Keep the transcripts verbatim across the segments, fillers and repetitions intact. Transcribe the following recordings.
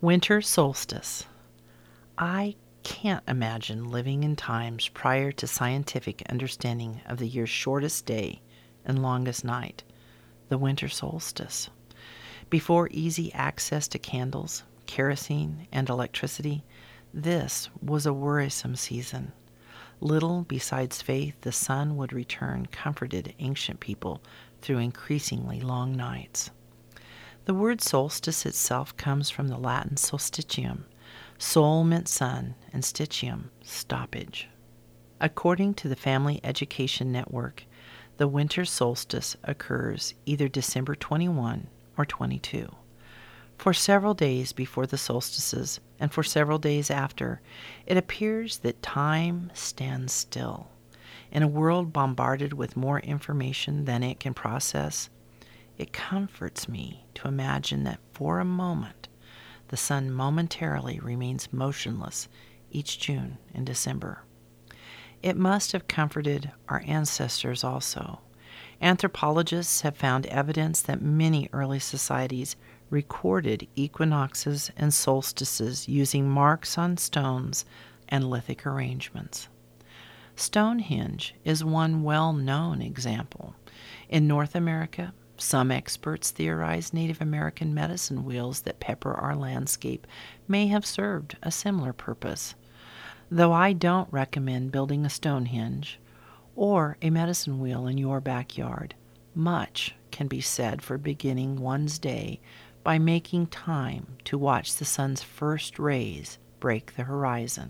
Winter solstice. I can't imagine living in times prior to scientific understanding of the year's shortest day and longest night, the winter solstice. Before easy access to candles, kerosene, and electricity, this was a worrisome season. Little besides faith the sun would return comforted ancient people through increasingly long nights. The word solstice itself comes from the Latin solstitium. Sol meant sun, and stitium, stoppage. According to the Family Education Network, the winter solstice occurs either December twenty-first or twenty-second. For several days before the solstices and for several days after, it appears that time stands still. In a world bombarded with more information than it can process, it comforts me to imagine that for a moment, the sun momentarily remains motionless each June and December. It must have comforted our ancestors also. Anthropologists have found evidence that many early societies recorded equinoxes and solstices using marks on stones and lithic arrangements. Stonehenge is one well-known example. In North America, some experts theorize Native American medicine wheels that pepper our landscape may have served a similar purpose. Though I don't recommend building a Stonehenge or a medicine wheel in your backyard, much can be said for beginning one's day by making time to watch the sun's first rays break the horizon.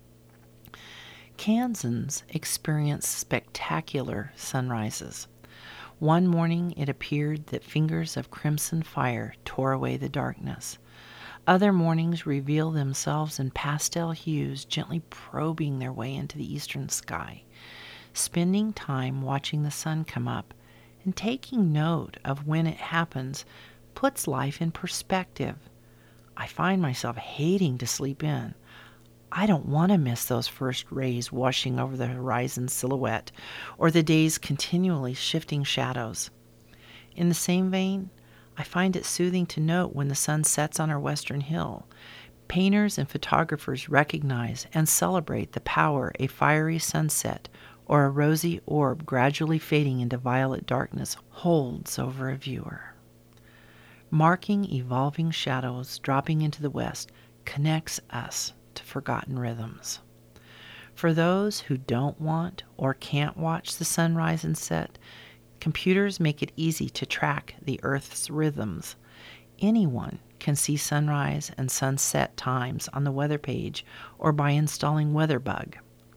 Kansans experience spectacular sunrises. One morning it appeared that fingers of crimson fire tore away the darkness. Other mornings reveal themselves in pastel hues gently probing their way into the eastern sky. Spending time watching the sun come up and taking note of when it happens puts life in perspective. I find myself hating to sleep in. I don't want to miss those first rays washing over the horizon silhouette or the day's continually shifting shadows. In the same vein, I find it soothing to note when the sun sets on our western hill. Painters and photographers recognize and celebrate the power a fiery sunset or a rosy orb gradually fading into violet darkness holds over a viewer. Marking evolving shadows dropping into the west connects us to forgotten rhythms. For those who don't want or can't watch the sunrise and set, computers make it easy to track the Earth's rhythms. Anyone can see sunrise and sunset times on the weather page or by installing WeatherBug.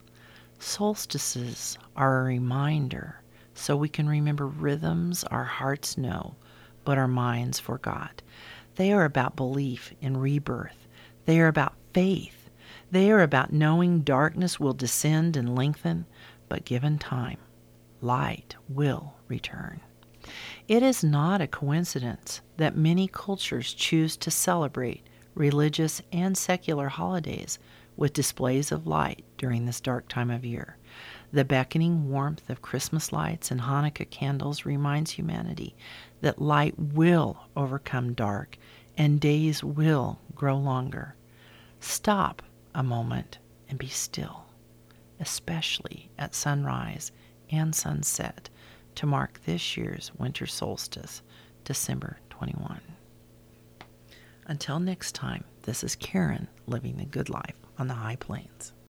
Solstices are a reminder so we can remember rhythms our hearts know, but our minds forgot. They are about belief in rebirth. They are about faith. They are about knowing darkness will descend and lengthen, but given time, light will return. It is not a coincidence that many cultures choose to celebrate religious and secular holidays with displays of light during this dark time of year. The beckoning warmth of Christmas lights and Hanukkah candles reminds humanity that light will overcome dark and days will grow longer. Stop a moment and be still, especially at sunrise and sunset, to mark this year's winter solstice, December twenty-first. Until next time, this is Karen living the good life on the high plains.